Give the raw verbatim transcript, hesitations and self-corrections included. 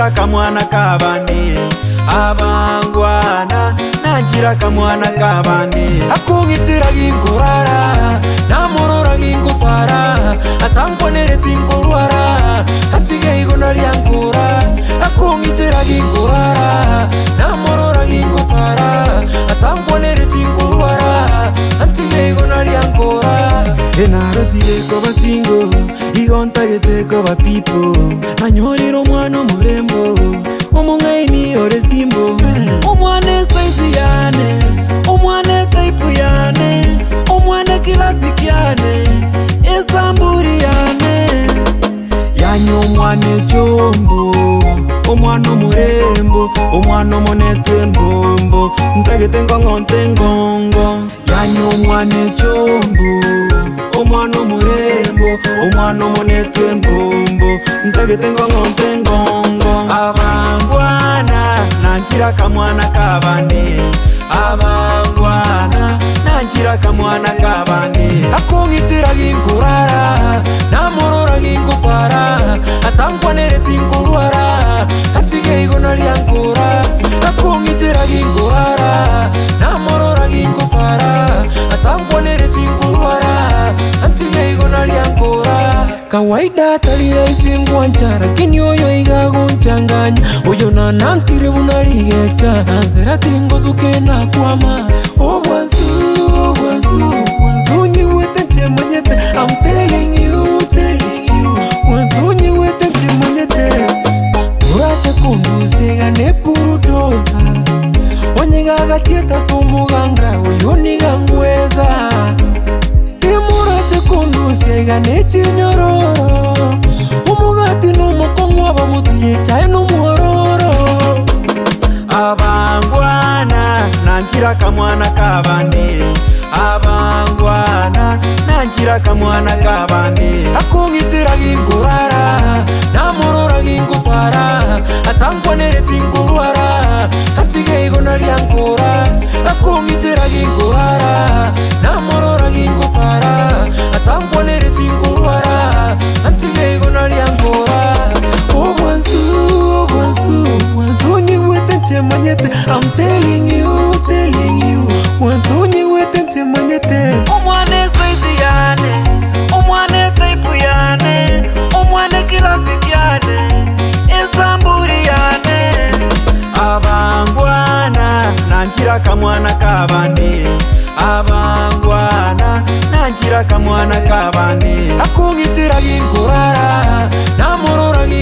nanjira kamwana kabandi abangwana nanjira kamwana kabandi akungitira ginkurara namorora ginkutara atankwanere tinkurwara atige igona lyankura akungitira ginkurara namorora ginkutara atankwanere tinkurwara atige igona lyankura enarosire ko basingo igontagete ko bapipo nanyoriro mwana murembo omungaini ore simbo omwane size yane omwane type yane omwane classic yane esamburi yane yanyo omwane chombo omwana murembo omwana monetwe mbombo ntagete ngongonte ngongo yanyo omwane chombo omwana murembo omwana monetwe mbombo ntagete ngongonte ngongo abangwana nanjira kamwana kabandi abangwana nanjira kamwana kabandi akungitira ginkurara namorora ginkutara atankwanere tinkurwara atige igona lyankura akungitira ginkurara namorora ginkutara atankwanere tinkurwara atige igona lyankura kawaida talira ifingwa nchara kini oyo igagunchanganya oyo nanantire bunaligeta nanzera tingozuke nakwama obwanzu obwanzu obwanzu nyiwete nchemanyete I'm telling you, telling you obwanzu nyiwete nchemanyete urache kunduziga nepurudoza onyigaga chieta sumuganga oyo nigangweza imurache kunduziga nechinyororo umugati n'umukongo abamutuye chaye n'umuhororo abangwana nanjira kamwana kabandi abangwana nanjira kamwana kabandi akungitira ginkurara namorora ginkutara atankwanere tinkurwara atige igona lyankura akungitira ginkurara namorora ginkutara atankwanere tinkurwara atige igona lyankura obwanzu obwanzu obwanzu nyiwete nchemanyete I'm telling you, telling you obwanzu nyiwete nchemanyete omwane size yane omwane type yane omwane classic yane esamburi yane abangwana nanjira kamwana kabandi abangwana nanjira kamwana kabandi akungitira ginkurara namorora